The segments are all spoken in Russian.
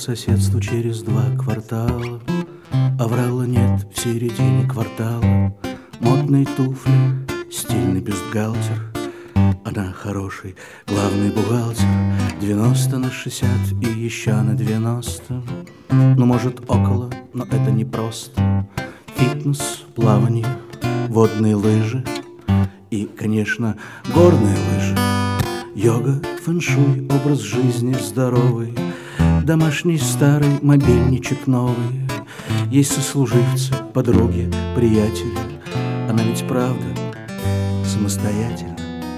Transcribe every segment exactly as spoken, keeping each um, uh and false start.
соседству через два квартала. Аврала нет в середине квартала. Модные туфли, стильный бюстгальтер. Она хороший главный бухгалтер. Девяносто на шестьдесят и еще на девяносто. Ну, может, около, но это не просто. Фитнес, плавание, водные лыжи и, конечно, горные лыжи. Йога, фэншуй, образ жизни здоровый. Домашний старый мобильничек новый. Есть сослуживцы, подруги, приятели. Она ведь правда самостоятельна.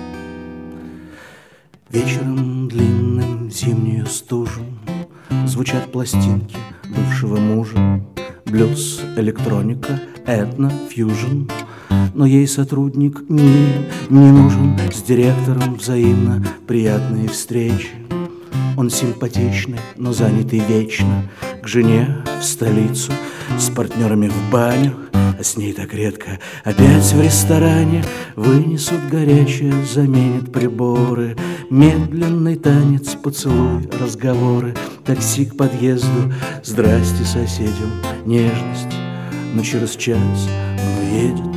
Вечером длинным зимнюю стужу звучат пластинки бывшего мужа. Блюз, электроника, этно, фьюжн. Но ей сотрудник не, не нужен. С директором взаимно приятные встречи. Он симпатичный, но занятый вечно. К жене в столицу, с партнерами в баню. А с ней так редко опять в ресторане. Вынесут горячее, заменят приборы. Медленный танец, поцелуй, разговоры. Такси к подъезду, здрасте соседям, нежность. Но через час он уедет.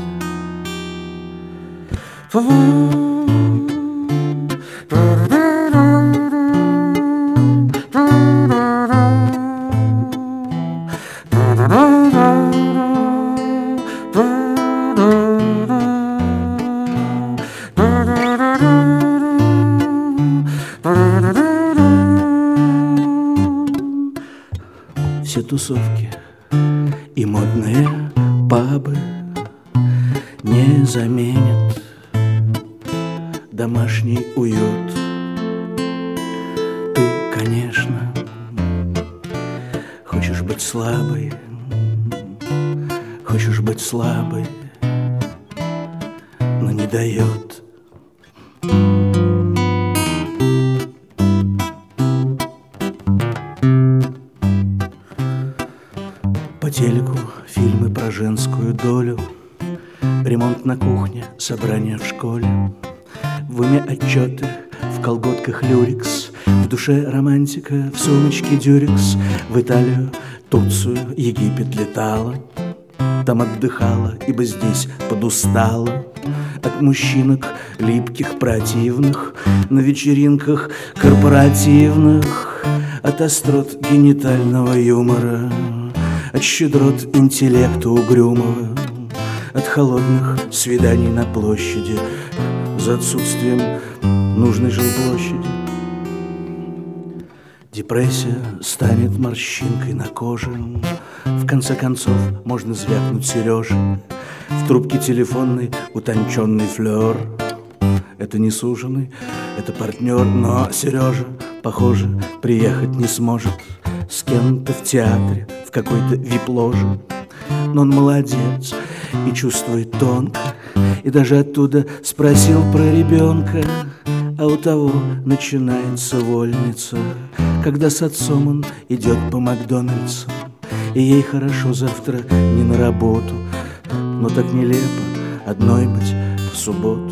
Все тусовки и модные пабы не заменят домашний уют. Ты, конечно, хочешь быть слабой, хочешь быть слабой, но не дает. По телеку фильмы про женскую долю. Ремонт на кухне, собрание в школе. В уме отчеты, в колготках люрикс. В душе романтика, в сумочке дюрикс. В Италию, Турцию, Египет летала. Там отдыхала, ибо здесь подустала от мужчинок липких, противных. На вечеринках корпоративных. От острот генитального юмора. От щедрот интеллекта угрюмого. От холодных свиданий на площади. За отсутствием нужной жилплощади. Депрессия станет морщинкой на коже. В конце концов можно звякнуть Сереже. В трубке телефонной утонченный флер. Это не суженый, это партнер. Но Сережа, похоже, приехать не сможет. С кем-то в театре, в какой-то вип-ложе. Но он молодец и чувствует тонко. И даже оттуда спросил про ребенка. А у того начинается вольница, когда с отцом он идет по Макдональдсу. И ей хорошо завтра не на работу. Но так нелепо одной быть в субботу.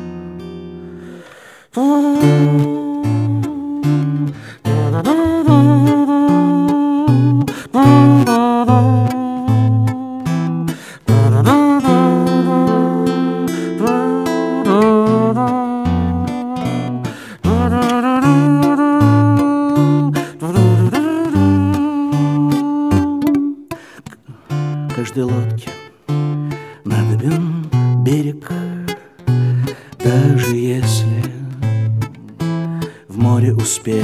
Каждой лодке надобен берег, даже если в море успех.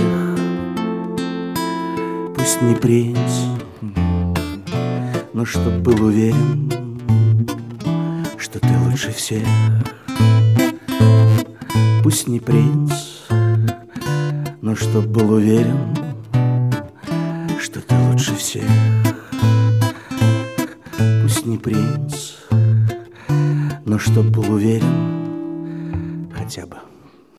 Пусть не принц, но чтоб был уверен, что ты лучше всех. Пусть не принц, но чтоб был уверен, что ты лучше всех. Пусть не принц, но чтоб был уверен,